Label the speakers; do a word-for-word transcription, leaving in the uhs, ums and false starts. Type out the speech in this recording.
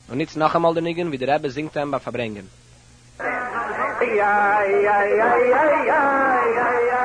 Speaker 1: Und nicht noch einmal den Nigen, wie der Rebbe singt ihm bei Verbringen.
Speaker 2: Ja, ja, ja, ja, ja, ja, ja.